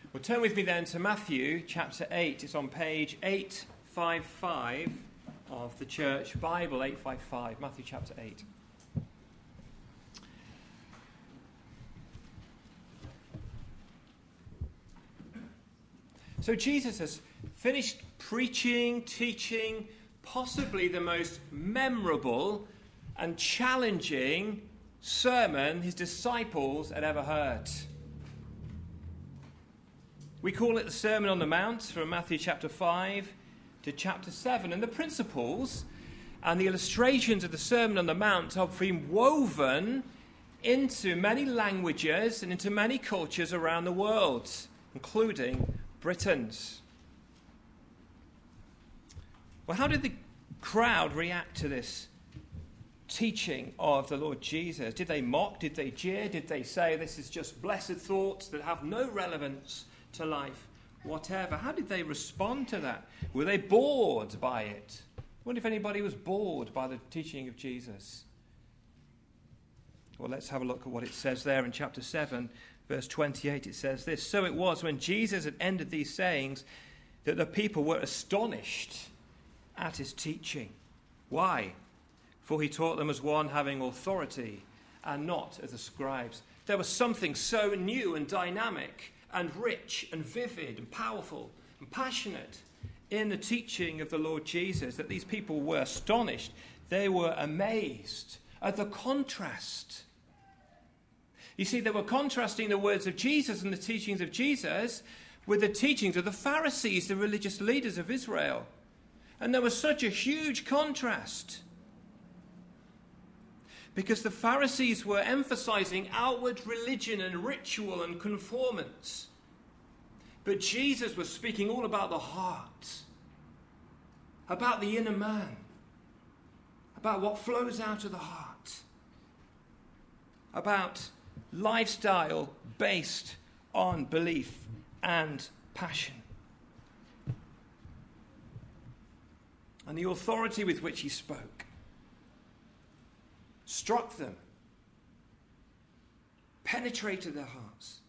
Well, turn with me then to Matthew chapter 8. It's on page 855 of the Church Bible, 855, Matthew chapter 8. So Jesus has finished preaching, teaching, possibly the most memorable and challenging sermon his disciples had ever heard. We call it the Sermon on the Mount, from Matthew chapter 5 to chapter 7. And the principles and the illustrations of the Sermon on the Mount have been woven into many languages and into many cultures around the world, including Britain's. Well, how did the crowd react to this teaching of the Lord Jesus? Did they mock? Did they jeer? Did they say this is just blessed thoughts that have no relevance to life, whatever? How did they respond to that? Were they bored by it? I wonder if anybody was bored by the teaching of Jesus. Well, let's have a look at what it says there in chapter 7, verse 28. It says this: "So it was when Jesus had ended these sayings that the people were astonished at his teaching. Why? For he taught them as one having authority and not as the scribes." There was something so new and dynamic and rich and vivid and powerful and passionate in the teaching of the Lord Jesus that these people were astonished. They were amazed at the contrast. You see, they were contrasting the words of Jesus and the teachings of Jesus with the teachings of the Pharisees, the religious leaders of Israel. And there was such a huge contrast, because the Pharisees were emphasizing outward religion and ritual and conformance. But Jesus was speaking all about the heart, about the inner man, about what flows out of the heart, about lifestyle based on belief and passion. And the authority with which he spoke struck them, penetrated their hearts.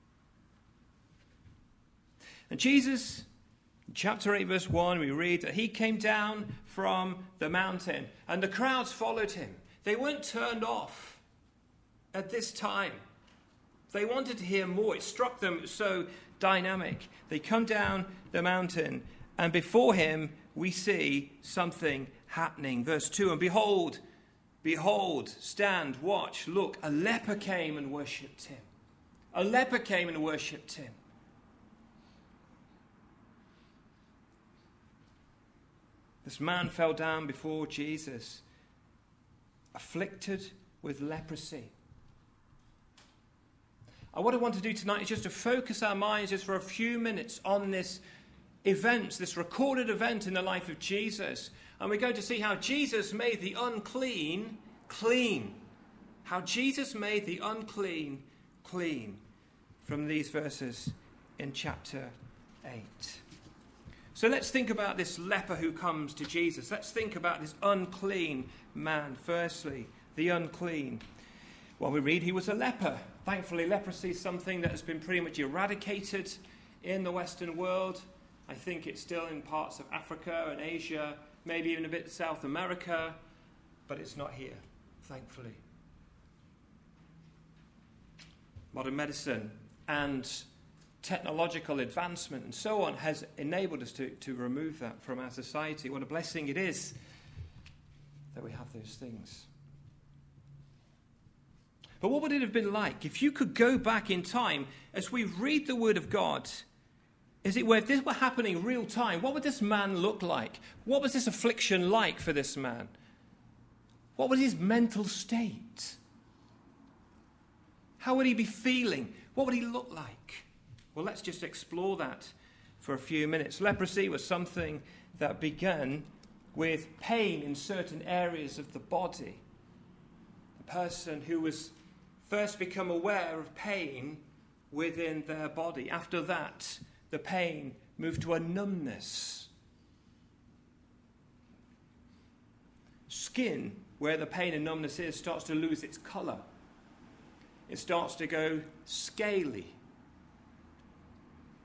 And Jesus, in chapter 8, verse 1, we read that he came down from the mountain and the crowds followed him. They weren't turned off at this time. They wanted to hear more. It struck them. It was so dynamic. They come down the mountain, and before him we see something happening. Verse 2, "And behold, stand, watch, look, a leper came and worshipped him." A leper came and worshipped him. This man fell down before Jesus, afflicted with leprosy. And what I want to do tonight is just to focus our minds just for a few minutes on this event, this recorded event in the life of Jesus. And we're going to see how Jesus made the unclean clean. How Jesus made the unclean clean from these verses in chapter 8. So let's think about this leper who comes to Jesus. Let's think about this unclean man. Firstly, the unclean. Well, we read he was a leper. Thankfully, leprosy is something that has been pretty much eradicated in the Western world. I think it's still in parts of Africa and Asia, maybe even a bit of South America, but it's not here, thankfully. Modern medicine and technological advancement and so on has enabled us to remove that from our society. What a blessing it is that we have those things. But what would it have been like if you could go back in time as we read the Word of God? Is it where if this were happening real time, what would this man look like? What was this affliction like for this man? What was his mental state? How would he be feeling? What would he look like? Well, let's just explore that for a few minutes. Leprosy was something that began with pain in certain areas of the body. A person who was first become aware of pain within their body. After that, the pain moved to a numbness. Skin, where the pain and numbness is, starts to lose its colour. It starts to go scaly.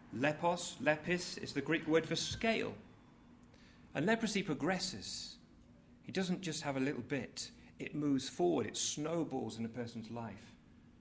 Lepis, is the Greek word for scale. And leprosy progresses. It doesn't just have a little bit. It moves forward. It snowballs in a person's life.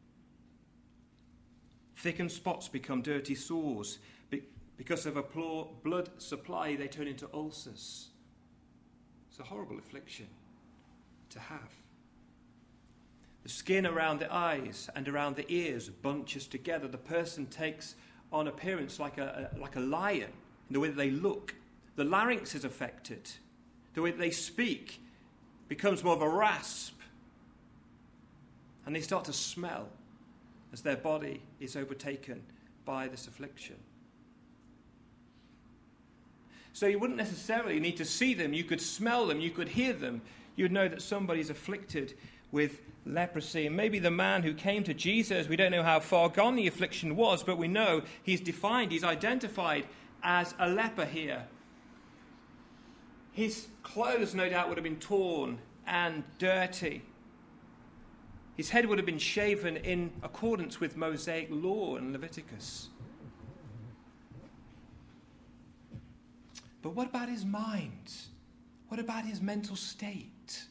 Thickened spots become dirty sores. Because of a poor blood supply, they turn into ulcers. It's a horrible affliction to have. The skin around the eyes and around the ears bunches together. The person takes on appearance like a lion in the way that they look. The larynx is affected. The way that they speak becomes more of a rasp. And they start to smell as their body is overtaken by this affliction. So you wouldn't necessarily need to see them. You could smell them. You could hear them. You'd know that somebody's afflicted with leprosy. And maybe the man who came to Jesus, we don't know how far gone the affliction was, but we know he's defined, he's identified as a leper here. His clothes, no doubt, would have been torn and dirty. His head would have been shaven in accordance with Mosaic law and Leviticus. But what about his mind? What about his mental state?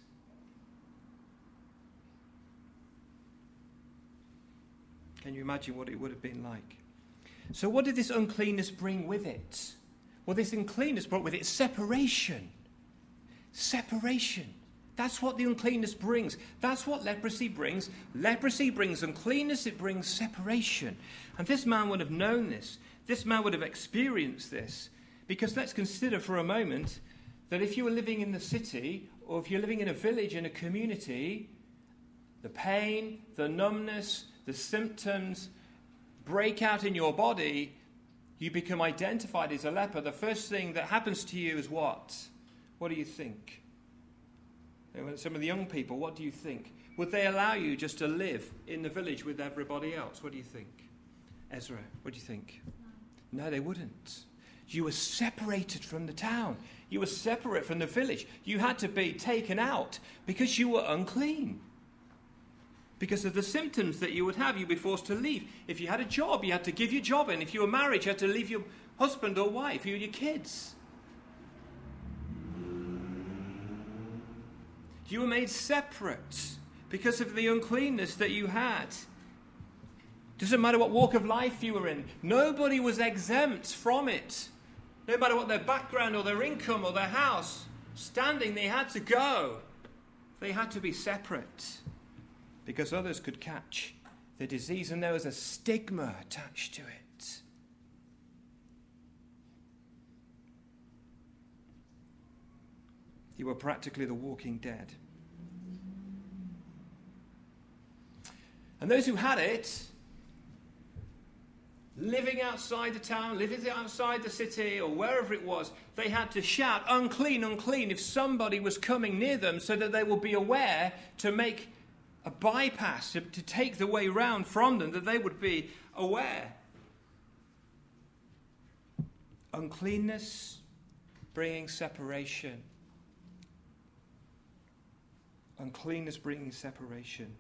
Can you imagine what it would have been like? So what did this uncleanness bring with it? Well, this uncleanness brought with it separation. Separation. That's what the uncleanness brings. That's what leprosy brings. Leprosy brings uncleanness. It brings separation. And this man would have known this. This man would have experienced this. Because let's consider for a moment that if you were living in the city, or if you're living in a village, in a community, the pain, the numbness, the symptoms break out in your body, you become identified as a leper. The first thing that happens to you is what? What do you think? Some of the young people, what do you think? Would they allow you just to live in the village with everybody else? What do you think? Ezra, what do you think? No, they wouldn't. You were separated from the town. You were separate from the village. You had to be taken out because you were unclean. Because of the symptoms that you would have, you'd be forced to leave. If you had a job, you had to give your job in. If you were married, you had to leave your husband or wife, you and your kids. You were made separate because of the uncleanness that you had. Doesn't matter what walk of life you were in. Nobody was exempt from it. No matter what their background or their income or their house, standing, they had to go. They had to be separate because others could catch the disease, and there was a stigma attached to it. You were practically the walking dead. And those who had it, living outside the town, living outside the city, or wherever it was, they had to shout, "Unclean, unclean," if somebody was coming near them, so that they would be aware to make a bypass, to take the way round from them, that they would be aware. Uncleanness bringing separation. Uncleanness bringing separation.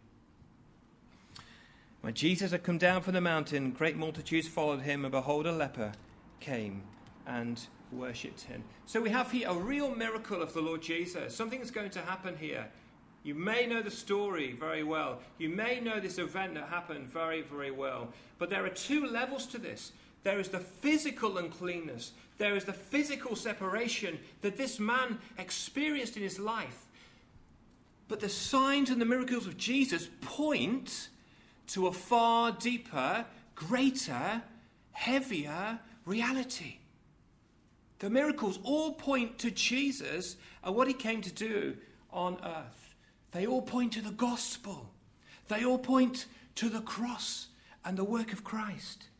When Jesus had come down from the mountain, great multitudes followed him, and behold, a leper came and worshipped him. So we have here a real miracle of the Lord Jesus. Something is going to happen here. You may know the story very well. You may know this event that happened very, very well. But there are two levels to this. There is the physical uncleanness. There is the physical separation that this man experienced in his life. But the signs and the miracles of Jesus point to a far deeper, greater, heavier reality. The miracles all point to Jesus and what he came to do on earth. They all point to the gospel. They all point to the cross and the work of Christ.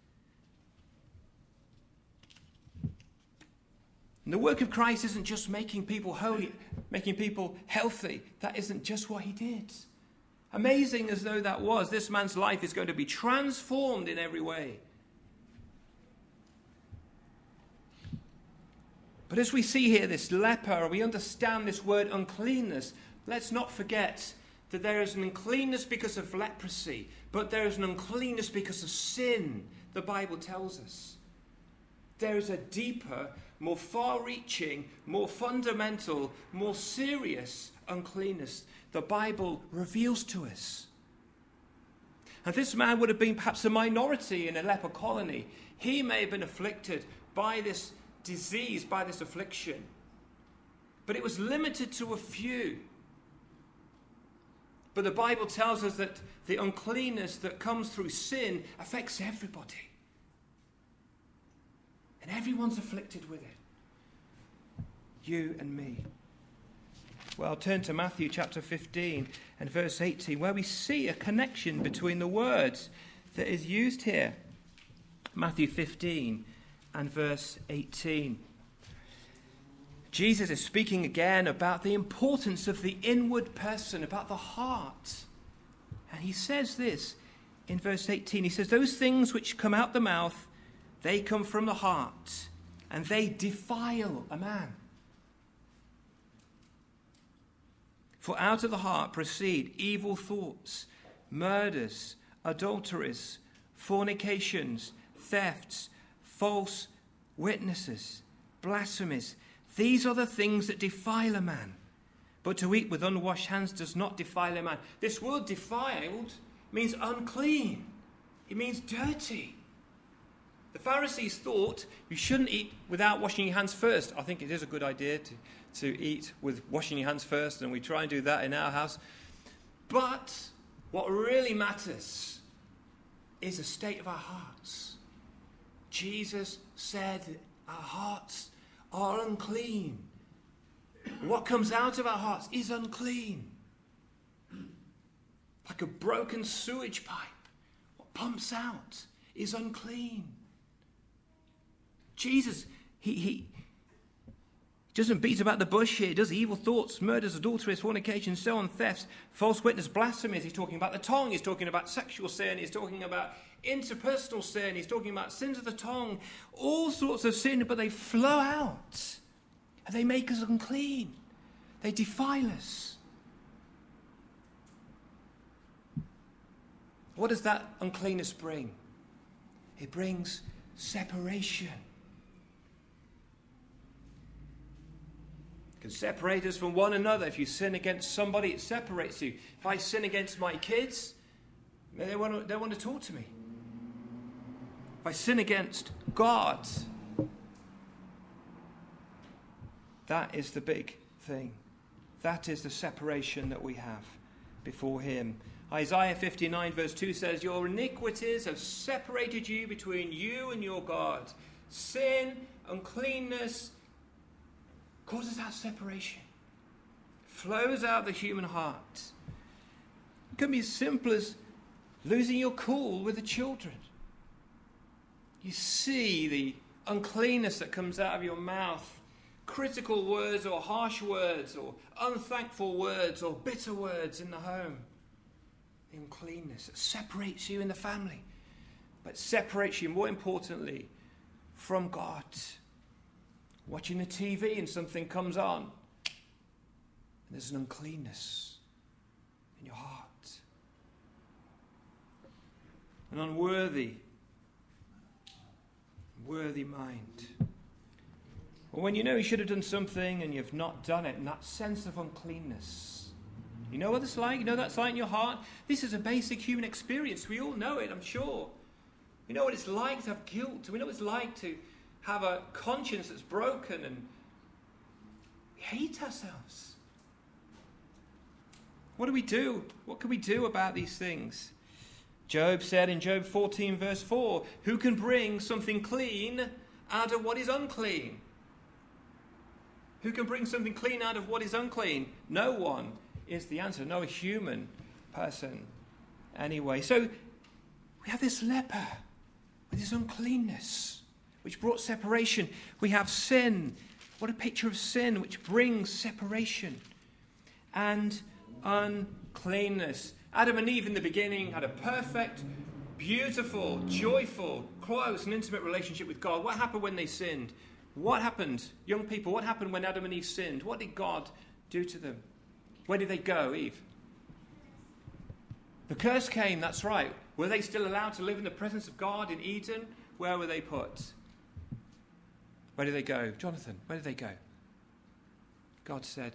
And the work of Christ isn't just making people holy, making people healthy. That isn't just what he did. Amazing as though that was, this man's life is going to be transformed in every way. But as we see here this leper, we understand this word uncleanness. Let's not forget that there is an uncleanness because of leprosy, but there is an uncleanness because of sin, the Bible tells us. There is a deeper, more far-reaching, more fundamental, more serious uncleanness the Bible reveals to us. And this man would have been perhaps a minority in a leper colony. He may have been afflicted by this disease, by this affliction. But it was limited to a few. But the Bible tells us that the uncleanness that comes through sin affects everybody. And everyone's afflicted with it. You and me. Well, turn to Matthew chapter 15 and verse 18, where we see a connection between the words that is used here. Matthew 15 and verse 18. Jesus is speaking again about the importance of the inward person, about the heart. And he says this in verse 18. He says, those things which come out the mouth, they come from the heart, and they defile a man. For out of the heart proceed evil thoughts, murders, adulteries, fornications, thefts, false witnesses, blasphemies. These are the things that defile a man. But to eat with unwashed hands does not defile a man. This word defiled means unclean. It means dirty. The Pharisees thought you shouldn't eat without washing your hands first. I think it is a good idea to eat with washing your hands first, and we try and do that in our house. But what really matters is the state of our hearts. Jesus said our hearts are unclean. What comes out of our hearts is unclean. Like a broken sewage pipe. What pumps out is unclean. Jesus, he doesn't beat about the bush here. He does evil thoughts, murders, adulteries, fornication, so on, thefts, false witness, blasphemies. He's talking about the tongue. He's talking about sexual sin. He's talking about interpersonal sin. He's talking about sins of the tongue. All sorts of sin, but they flow out. And they make us unclean. They defile us. What does that uncleanness bring? It brings separation. It can separate us from one another. If you sin against somebody, it separates you. If I sin against my kids, they want to talk to me. If I sin against God, that is the big thing. That is the separation that we have before him. Isaiah 59 verse 2 says, your iniquities have separated you between you and your God. Sin, uncleanness, causes that separation. Flows out of the human heart. It can be as simple as losing your cool with the children. You see the uncleanness that comes out of your mouth. Critical words or harsh words or unthankful words or bitter words in the home. The uncleanness that separates you in the family. But separates you, more importantly, from God. Watching the TV and something comes on. And there's an uncleanness in your heart. An unworthy mind. Or when you know you should have done something and you've not done it, and that sense of uncleanness. You know what it's like? You know that's like in your heart? This is a basic human experience. We all know it, I'm sure. We know what it's like to have guilt. We know what it's like to have a conscience that's broken, and we hate ourselves. What do we do? What can we do about these things? Job said in Job 14 verse 4, who can bring something clean out of what is unclean? Who can bring something clean out of what is unclean? No one is the answer. No human person anyway. So we have this leper with his uncleanness, which brought separation. We have sin. What a picture of sin, which brings separation. And uncleanness. Adam and Eve in the beginning had a perfect, beautiful, joyful, close and intimate relationship with God. What happened when they sinned? What happened, young people, what happened when Adam and Eve sinned? What did God do to them? Where did they go, Eve? The curse came, that's right. Were they still allowed to live in the presence of God in Eden? Where were they put? Where did they go? Jonathan, where did they go? God said,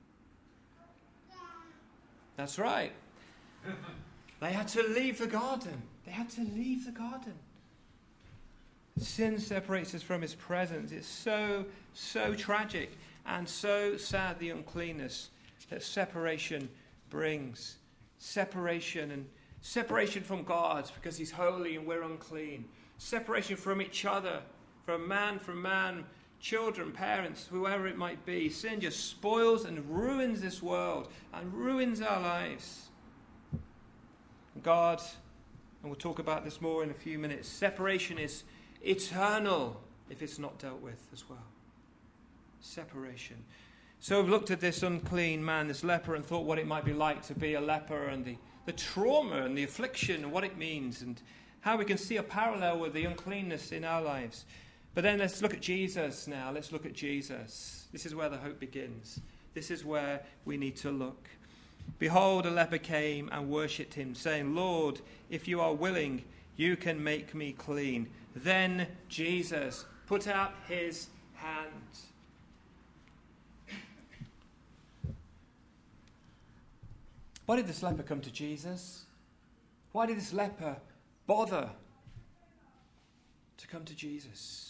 that's right. They had to leave the garden. They had to leave the garden. Sin separates us from his presence. It's so, so tragic and so sad, the uncleanness that separation brings. Separation from God because he's holy and we're unclean. Separation from each other, from man, children, parents, whoever it might be. Sin just spoils and ruins this world and ruins our lives. God, and we'll talk about this more in a few minutes, separation is eternal if it's not dealt with as well. Separation. So we've looked at this unclean man, this leper, and thought what it might be like to be a leper and the trauma and the affliction and what it means and how we can see a parallel with the uncleanness in our lives. But then let's look at Jesus now. Let's look at Jesus. This is where the hope begins. This is where we need to look. Behold, a leper came and worshipped him, saying, Lord, if you are willing, you can make me clean. Then Jesus put out his hand. Why did this leper come to Jesus? Why did this leper bother to come to Jesus?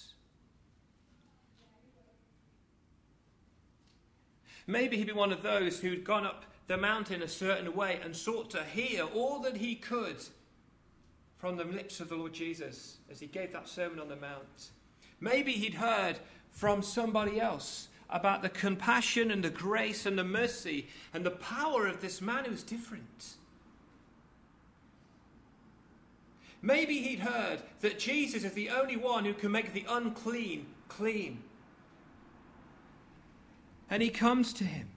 Maybe he'd be one of those who'd gone up the mountain a certain way and sought to hear all that he could from the lips of the Lord Jesus as he gave that Sermon on the Mount. Maybe he'd heard from somebody else about the compassion and the grace and the mercy and the power of this man who's different. Maybe he'd heard that Jesus is the only one who can make the unclean clean. And he comes to him.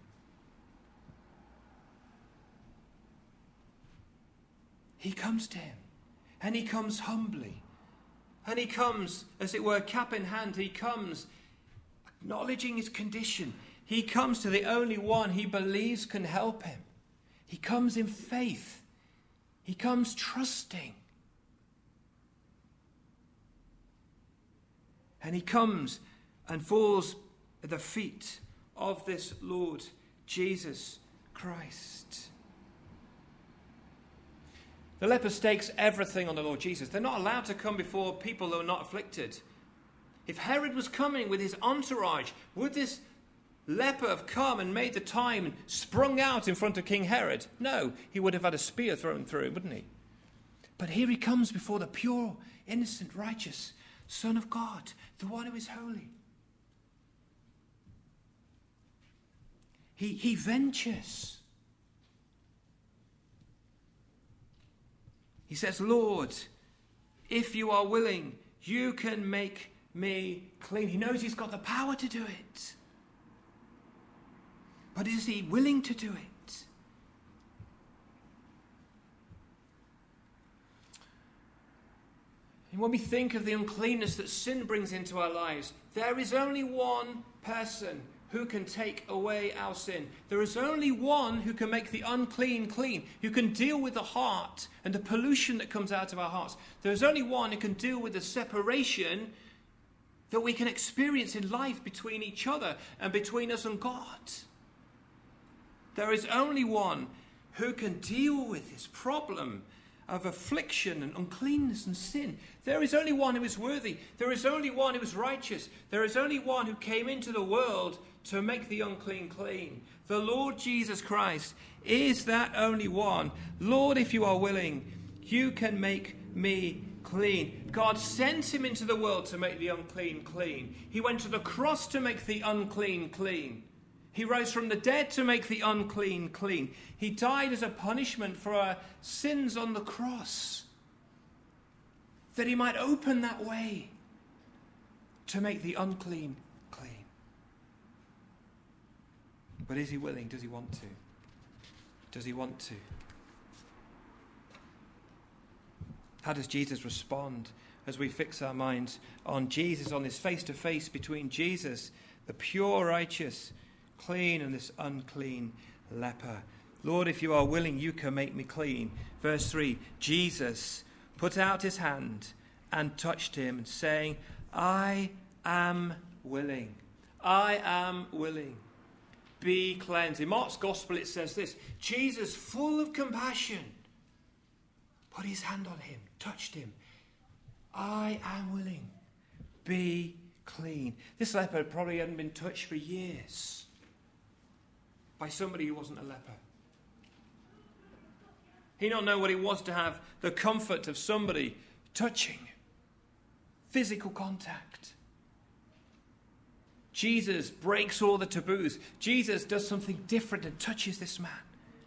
He comes to him. And he comes humbly. And he comes, as it were, cap in hand. He comes acknowledging his condition. He comes to the only one he believes can help him. He comes in faith. He comes trusting. And he comes and falls at the feet of this Lord Jesus Christ. The leper stakes everything on the Lord Jesus. They're not allowed to come before people who are not afflicted. If Herod was coming with his entourage, would this leper have come and made the time and sprung out in front of King Herod? No, he would have had a spear thrown through him, wouldn't he? But here he comes before the pure, innocent, righteous Son of God, the one who is holy. He ventures. He says, Lord, if you are willing, you can make me clean. He knows he's got the power to do it. But is he willing to do it? And when we think of the uncleanness that sin brings into our lives, there is only one person who can take away our sin. There is only one who can make the unclean clean, who can deal with the heart and the pollution that comes out of our hearts. There is only one who can deal with the separation that we can experience in life between each other and between us and God. There is only one who can deal with this problem of affliction and uncleanness and sin. There is only one who is worthy. There is only one who is righteous. There is only one who came into the world to make the unclean clean. The Lord Jesus Christ is that only one. Lord, if you are willing, you can make me clean. God sent him into the world to make the unclean clean. He went to the cross to make the unclean clean. He rose from the dead to make the unclean clean. He died as a punishment for our sins on the cross, that he might open that way to make the unclean clean. But is he willing? Does he want to? Does he want to? How does Jesus respond as we fix our minds on Jesus, on this face-to-face between Jesus, the pure, righteous, clean, and this unclean leper? Lord, if you are willing, you can make me clean. Verse 3, Jesus put out his hand and touched him, saying, I am willing. I am willing. Be cleansed. In Mark's Gospel it says this: Jesus, full of compassion, put his hand on him, touched him. I am willing. Be clean. This leper probably hadn't been touched for years by somebody who wasn't a leper. He didn't know what it was to have the comfort of somebody touching. Physical contact. Jesus breaks all the taboos. Jesus does something different and touches this man.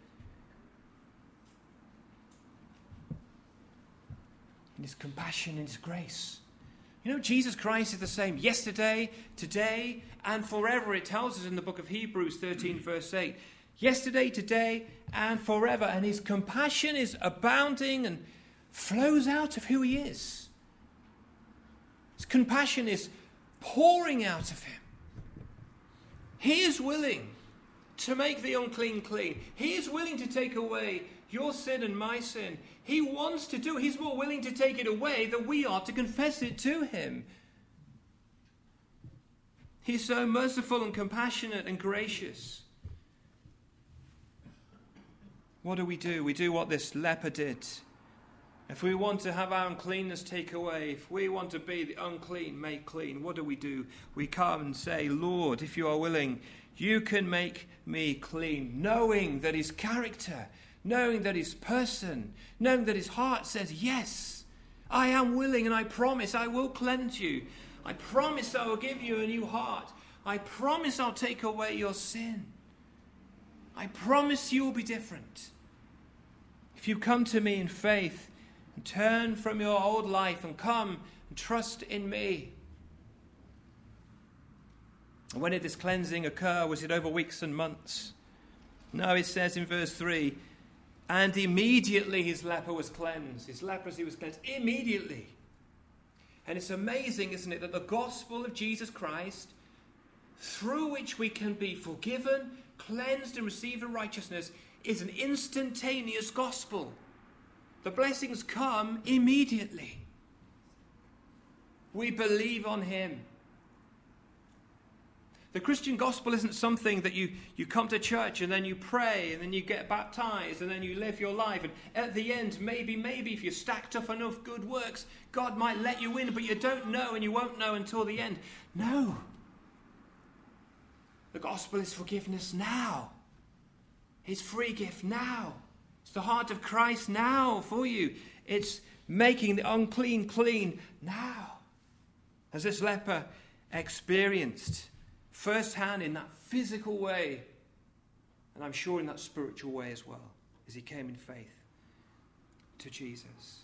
In his compassion, in his grace. You know, Jesus Christ is the same yesterday, today, and forever. It tells us in the book of Hebrews 13, verse 8. Yesterday, today, and forever. And his compassion is abounding and flows out of who he is. His compassion is pouring out of him. He is willing to make the unclean clean. He is willing to take away your sin and my sin. He wants to do it. He's more willing to take it away than we are to confess it to him. He's so merciful and compassionate and gracious. What do? We do what this leper did. If we want to have our uncleanness taken away, if we want to be the unclean made clean, what do? We come and say, Lord, if you are willing, you can make me clean, knowing that his character, knowing that his person, knowing that his heart says, yes, I am willing and I promise I will cleanse you. I promise I will give you a new heart. I promise I'll take away your sin. I promise you will be different. If you come to me in faith, and turn from your old life and come and trust in me. And when did this cleansing occur? Was it over weeks and months? No, it says in verse 3, and immediately his leper was cleansed. His leprosy was cleansed immediately. And it's amazing, isn't it, that the gospel of Jesus Christ, through which we can be forgiven, cleansed and receive a righteousness, is an instantaneous gospel. The blessings come immediately. We believe on him. The Christian gospel isn't something that you come to church and then you pray and then you get baptized and then you live your life. And at the end, maybe if you stacked up enough good works, God might let you in, but you don't know and you won't know until the end. No. The gospel is forgiveness now. His free gift now. It's the heart of Christ now for you. It's making the unclean clean now. As this leper experienced firsthand in that physical way, and I'm sure in that spiritual way as well, as he came in faith to Jesus.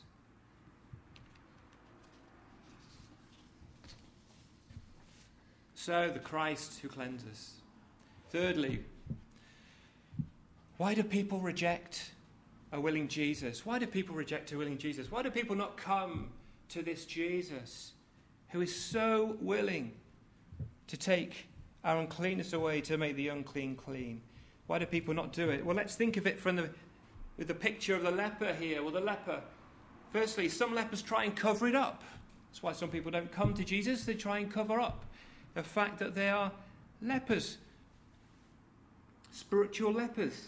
So, the Christ who cleanses. Thirdly, why do people reject a willing Jesus? Why do people reject a willing Jesus? Why do people not come to this Jesus who is so willing to take our uncleanness away, to make the unclean clean? Why do people not do it? Well, let's think of it with the picture of the leper here. Well, the leper, firstly, some lepers try and cover it up. That's why some people don't come to Jesus. They try and cover up the fact that they are lepers, spiritual lepers.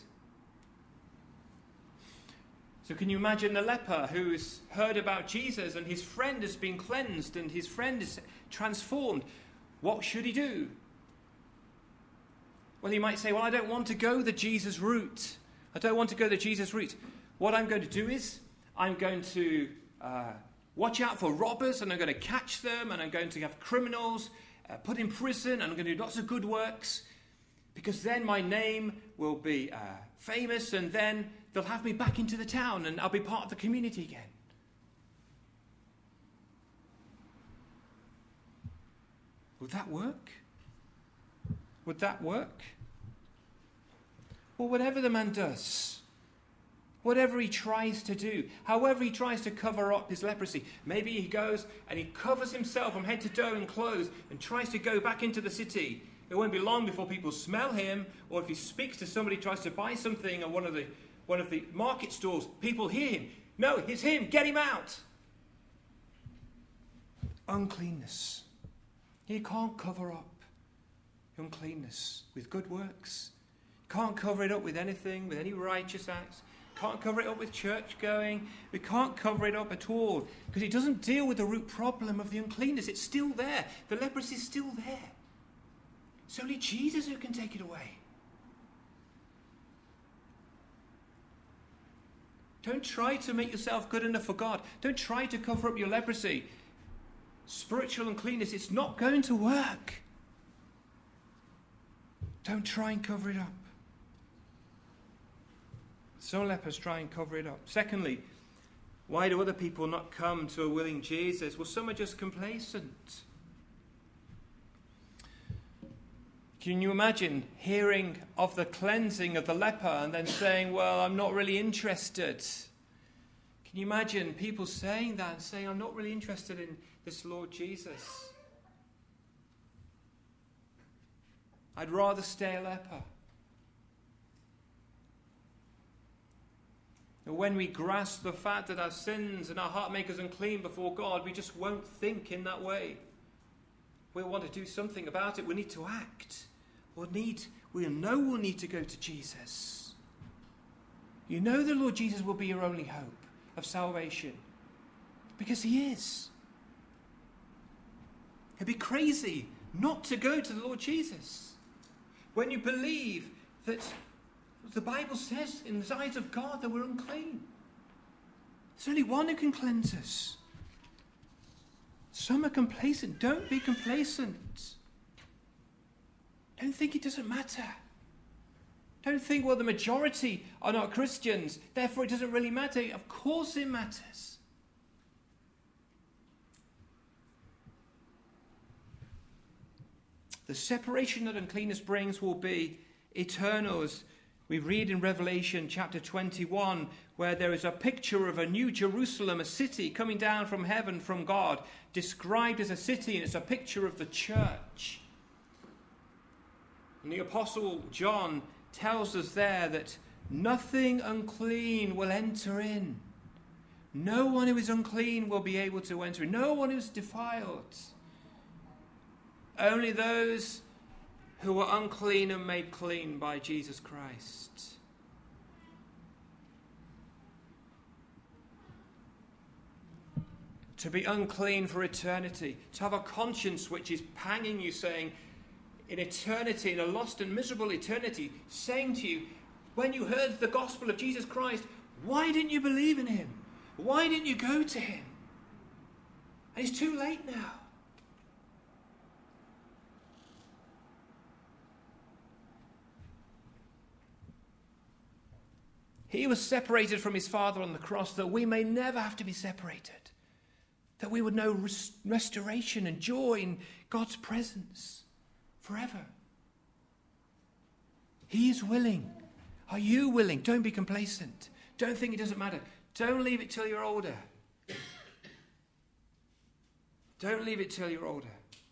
So can you imagine the leper who's heard about Jesus and his friend has been cleansed and his friend is transformed? What should he do? Well, he might say, well, I don't want to go the Jesus route. I don't want to go the Jesus route. What I'm going to do is I'm going to watch out for robbers and I'm going to catch them and I'm going to have criminals put in prison and I'm going to do lots of good works because then my name will be famous and then they'll have me back into the town and I'll be part of the community again. Would that work? Would that work? Well, whatever the man does, whatever he tries to do, however he tries to cover up his leprosy, maybe he goes and he covers himself from head to toe in clothes and tries to go back into the city. It won't be long before people smell him, or if he speaks to somebody, tries to buy something at one of the market stalls, people hear him. No, it's him. Get him out. Uncleanness. You can't cover up uncleanness with good works. You can't cover it up with anything, with any righteous acts. Can't cover it up with church going. We can't cover it up at all because it doesn't deal with the root problem of the uncleanness. It's still there. The leprosy is still there. It's only Jesus who can take it away. Don't try to make yourself good enough for God. Don't try to cover up your leprosy. Spiritual uncleanness, it's not going to work. Don't try and cover it up. Some lepers try and cover it up. Secondly, why do other people not come to a willing Jesus? Well, some are just complacent. Can you imagine hearing of the cleansing of the leper and then saying, well, I'm not really interested? Can you imagine people saying that and saying, I'm not really interested in this Lord Jesus? I'd rather stay a leper. And when we grasp the fact that our sins and our heart make us unclean before God, we just won't think in that way. We'll want to do something about it. We need to act. We'll know we'll need to go to Jesus. You know the Lord Jesus will be your only hope of salvation. Because he is. It'd be crazy not to go to the Lord Jesus. When you believe that the Bible says in the eyes of God that we're unclean. There's only one who can cleanse us. Some are complacent. Don't be complacent. Don't think it doesn't matter. Don't think, well, the majority are not Christians, therefore it doesn't really matter. Of course it matters. The separation that uncleanness brings will be eternal. As we read in Revelation chapter 21, where there is a picture of a new Jerusalem, a city coming down from heaven from God, described as a city, and it's a picture of the church. And the Apostle John tells us there that nothing unclean will enter in. No one who is unclean will be able to enter in. No one who is defiled. Only those who are unclean and made clean by Jesus Christ. To be unclean for eternity. To have a conscience which is panging you, saying, in eternity, in a lost and miserable eternity, saying to you, when you heard the gospel of Jesus Christ, why didn't you believe in him? Why didn't you go to him? And it's too late now. He was separated from his Father on the cross that we may never have to be separated. That we would know restoration and joy in God's presence forever. He is willing. Are you willing? Don't be complacent. Don't think it doesn't matter. Don't leave it till you're older. Don't leave it till you're older.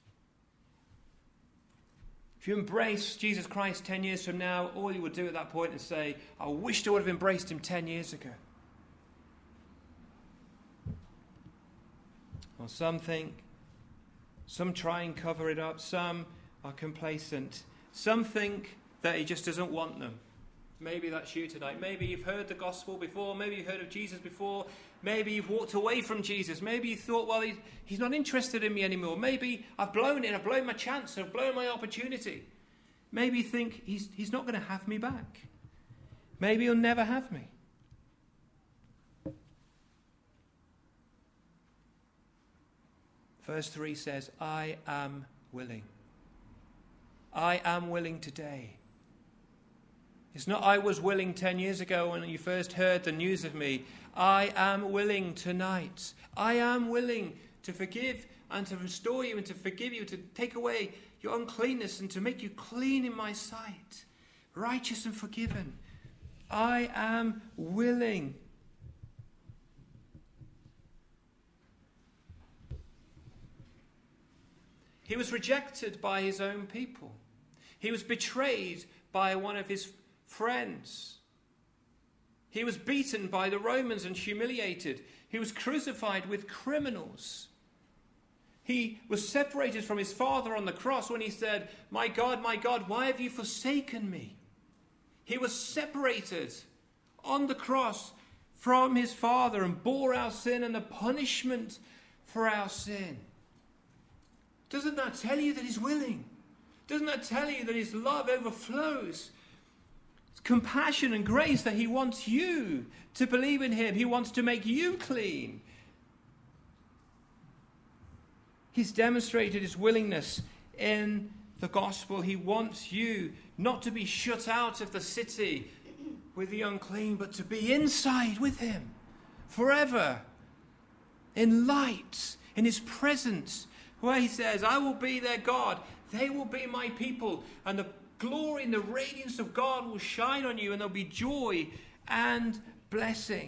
If you embrace Jesus Christ 10 years from now, all you would do at that point is say, I wished I would have embraced him 10 years ago. Well, some try and cover it up. Some are complacent. Some think that he just doesn't want them. Maybe that's you tonight. Maybe you've heard the gospel before. Maybe you've heard of Jesus before. Maybe you've walked away from Jesus. Maybe you thought, well, he's not interested in me anymore. Maybe I've blown it. I've blown my chance. I've blown my opportunity. Maybe you think he's not going to have me back. Maybe he'll never have me. Verse 3 says, I am willing. I am willing today. It's not I was willing 10 years ago when you first heard the news of me. I am willing tonight. I am willing to forgive and to restore you and to forgive you, to take away your uncleanness and to make you clean in my sight, righteous and forgiven. I am willing. He was rejected by his own people. He was betrayed by one of his friends. He was beaten by the Romans and humiliated. He was crucified with criminals. He was separated from his Father on the cross when he said, my God, why have you forsaken me? He was separated on the cross from his Father and bore our sin and the punishment for our sin. Doesn't that tell you that he's willing? Doesn't that tell you that his love overflows? It's compassion and grace, that he wants you to believe in him. He wants to make you clean. He's demonstrated his willingness in the gospel. He wants you not to be shut out of the city with the unclean, but to be inside with him forever, in light, in his presence, where he says, I will be their God, they will be my people, and the glory and the radiance of God will shine on you, and there'll be joy and blessing.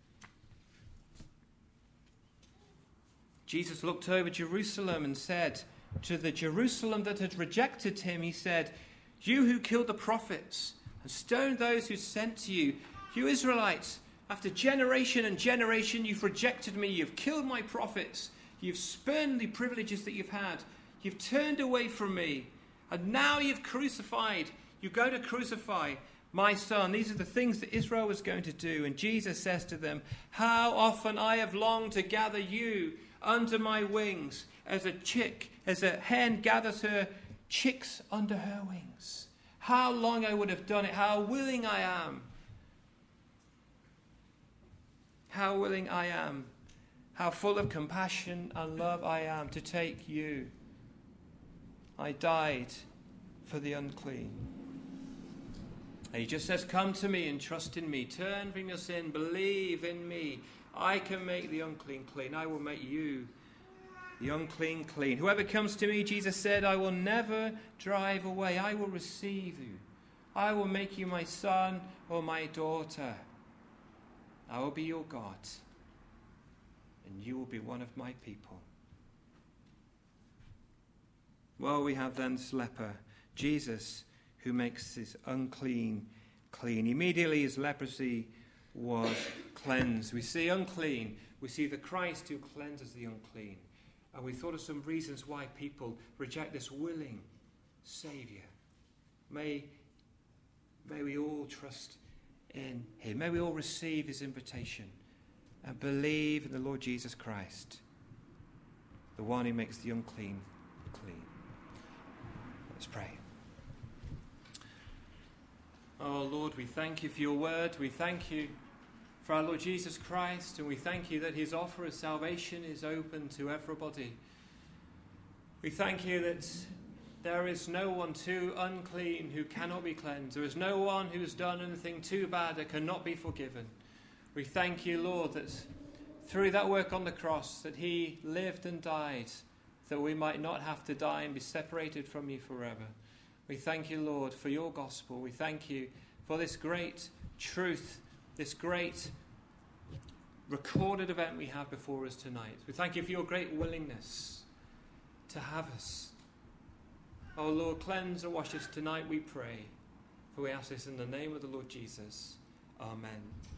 Jesus looked over Jerusalem and said to the Jerusalem that had rejected him, he said, you who killed the prophets and stoned those who sent to you, you Israelites, after generation and generation you've rejected me, you've killed my prophets, you've spurned the privileges that you've had, you've turned away from me, and now you've crucified, you go to crucify my son. These are the things that Israel was going to do. And Jesus says to them, how often I have longed to gather you under my wings, as a hen gathers her chicks under her wings. How long I would have done it, how willing I am. How willing I am, how full of compassion and love I am to take you. I died for the unclean. And he just says, come to me and trust in me. Turn from your sin, believe in me. I can make the unclean clean. I will make you the unclean clean. Whoever comes to me, Jesus said, I will never drive away. I will receive you. I will make you my son or my daughter. I will be your God, and you will be one of my people. Well, we have then this leper, Jesus, who makes his unclean clean. Immediately his leprosy was cleansed. We see unclean. We see the Christ who cleanses the unclean. And we thought of some reasons why people reject this willing Saviour. May we all trust in him. May we all receive his invitation and believe in the Lord Jesus Christ, the one who makes the unclean clean. Let's pray. Oh Lord, we thank you for your word. We thank you for our Lord Jesus Christ, and we thank you that his offer of salvation is open to everybody. We thank you that there is no one too unclean who cannot be cleansed. There is no one who has done anything too bad that cannot be forgiven. We thank you, Lord, that through that work on the cross, that he lived and died, that we might not have to die and be separated from you forever. We thank you, Lord, for your gospel. We thank you for this great truth, this great recorded event we have before us tonight. We thank you for your great willingness to have us. Oh Lord, cleanse and wash us tonight, we pray. For we ask this in the name of the Lord Jesus. Amen.